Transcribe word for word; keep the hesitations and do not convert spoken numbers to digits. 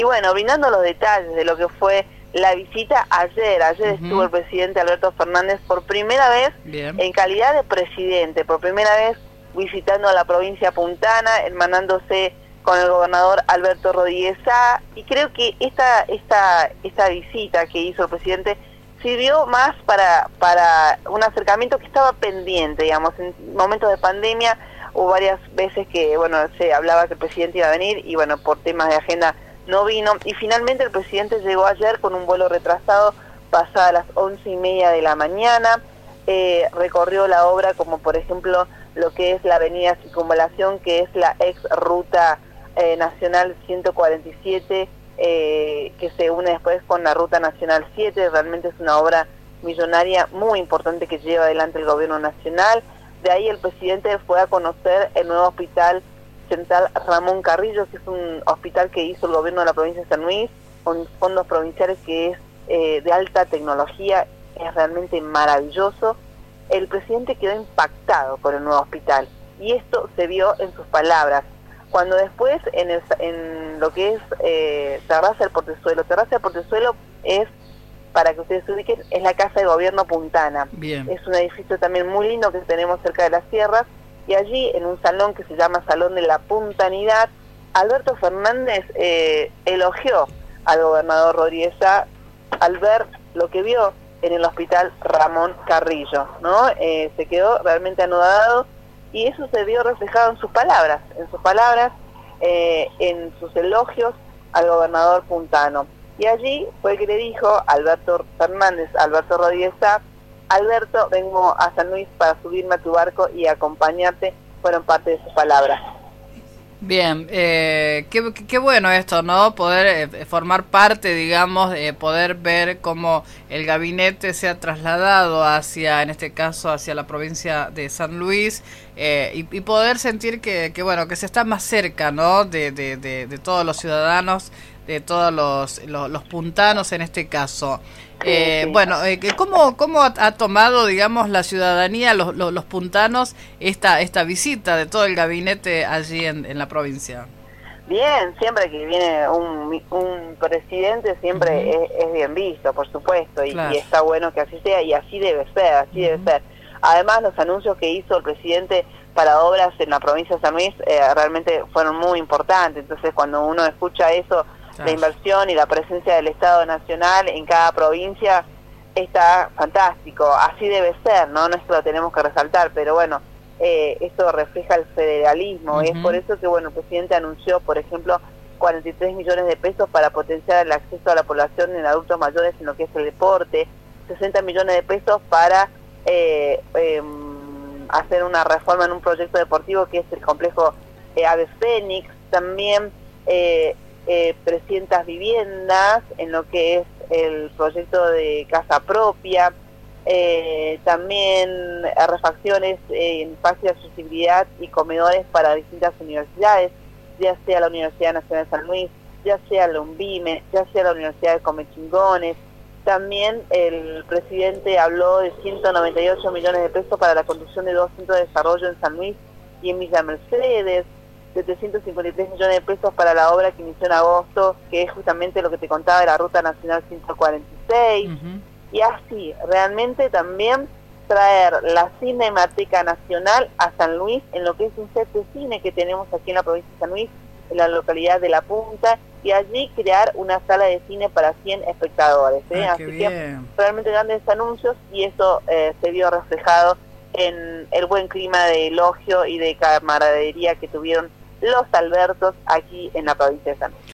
y bueno, brindando los detalles de lo que fue la visita ayer. Ayer uh-huh. estuvo el presidente Alberto Fernández por primera vez Bien. en calidad de presidente, por primera vez visitando a la provincia puntana, hermanándose con el gobernador Alberto Rodríguez Sá, y creo que esta esta esta visita que hizo el presidente sirvió más para para un acercamiento que estaba pendiente, digamos, en momentos de pandemia hubo varias veces que, bueno, se hablaba que el presidente iba a venir y, bueno, por temas de agenda no vino, y finalmente el presidente llegó ayer con un vuelo retrasado, pasada las once y media de la mañana, eh, recorrió la obra como, por ejemplo, lo que es la avenida Circunvalación, que es la ex ruta eh, nacional ciento cuarenta y siete, eh, que se une después con la ruta nacional siete. Realmente es una obra millonaria muy importante que lleva adelante el gobierno nacional. De ahí el presidente fue a conocer el nuevo hospital central Ramón Carrillo, que es un hospital que hizo el gobierno de la provincia de San Luis, con fondos provinciales, que es eh, de alta tecnología, es realmente maravilloso. El presidente quedó impactado con el nuevo hospital, y esto se vio en sus palabras. Cuando después, en, el, en lo que es eh, Terraza del Portezuelo, Terraza del Portezuelo es, para que ustedes se ubiquen, es la Casa de Gobierno Puntana. Bien. Es un edificio también muy lindo que tenemos cerca de las sierras, y allí, en un salón que se llama Salón de la Puntanidad, Alberto Fernández eh, elogió al gobernador Rodríguez Sá al ver lo que vio en el hospital Ramón Carrillo, ¿no? Eh, se quedó realmente anodado, y eso se vio reflejado en sus palabras, en sus palabras, eh, en sus elogios al gobernador puntano. Y allí fue que le dijo Alberto Fernández, Alberto Rodríguez Sá: Alberto, vengo a San Luis para subirme a tu barco y acompañarte. Fueron parte de sus palabras. Bien, eh, qué, qué bueno esto, ¿no? Poder eh, formar parte, digamos, eh, poder ver cómo el gabinete se ha trasladado hacia, en este caso, hacia la provincia de San Luis, eh, y, y poder sentir que, que, bueno, que se está más cerca, ¿no? De, de, de, de todos los ciudadanos, de todos los, los, los puntanos en este caso. Eh, bueno, eh, ¿cómo, cómo ha, ha tomado, digamos, la ciudadanía, los, los, los puntanos, esta esta visita de todo el gabinete allí en, en la provincia? Bien, siempre que viene un, un presidente siempre uh-huh. es, es bien visto, por supuesto, y, claro. y está bueno que así sea, y así debe ser, así uh-huh. debe ser. Además, los anuncios que hizo el presidente para obras en la provincia de San Luis eh, realmente fueron muy importantes. Entonces, cuando uno escucha eso, la inversión y la presencia del Estado Nacional en cada provincia, está fantástico. Así debe ser, ¿no? No es que lo tenemos que resaltar, pero bueno, eh, esto refleja el federalismo. Uh-huh. Es por eso que, bueno, el presidente anunció, por ejemplo, cuarenta y tres millones de pesos para potenciar el acceso a la población en adultos mayores en lo que es el deporte, sesenta millones de pesos para eh, eh, hacer una reforma en un proyecto deportivo que es el complejo eh, Ave Fénix, también eh, Eh, trescientas viviendas en lo que es el proyecto de casa propia, eh, también refacciones eh, en fácil accesibilidad y comedores para distintas universidades, ya sea la Universidad Nacional de San Luis, ya sea la UNVIME, ya sea la Universidad de Comechingones. También el presidente habló de ciento noventa y ocho millones de pesos para la construcción de dos centros de desarrollo en San Luis y en Villa Mercedes, setecientos cincuenta y tres millones de pesos para la obra que inició en agosto, que es justamente lo que te contaba de la Ruta Nacional ciento cuarenta y seis, uh-huh. y así, realmente también traer la Cinemateca Nacional a San Luis, en lo que es un set de cine que tenemos aquí en la provincia de San Luis, en la localidad de La Punta, y allí crear una sala de cine para cien espectadores. ¿eh? Ah, así que bien. Realmente grandes anuncios, y eso eh, se vio reflejado en el buen clima de elogio y de camaradería que tuvieron los Albertos aquí en la provincia de San Luis.